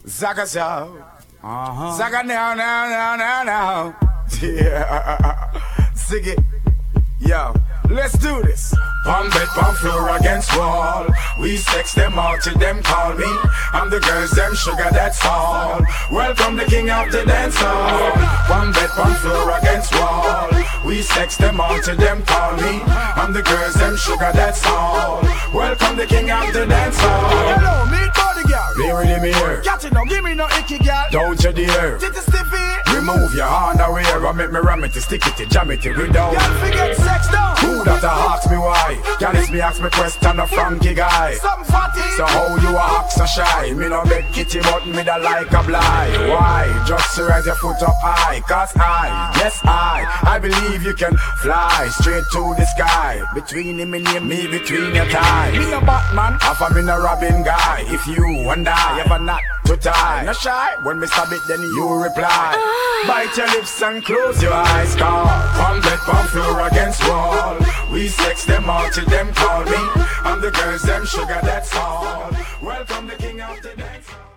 Zaga Zow. Zaga now. Yeah. Ziggy. Yo, let's do this. Pump bed, pump floor against wall. We sex them all till them call me. I'm the girls, them sugar, that's all. Welcome the king of the dance hall. Pump bed, pump floor against wall. We sex them all till them call me. I'm the girls, them sugar, that's all. Welcome the king of the dance hall. Hello, me body girl. Be ready, me here. Catch it now, give me no icky girl. Don't you dare. Titty stiffy. Remove your underwear and make me ram it, stick it, jam it, without. Girl, forget sex now. Who that ask me why? Girl, it's me ask me question a Frankie guy. Something fatty. So how you a act so shy? Me no beg kitty but me da like a blind. Why? Just to raise your foot up high. Cause I believe you can fly straight to the sky. Between him and me between your tie. Me a Batman, half a me a Robin guy. If you and I ever not to tie, no shy. When me stab it then you reply. Bite your lips and close your eyes. Come bed, pump floor against wall. We sex them all till them call me. I'm the girls, them sugar, that's all. Welcome the king of the dance.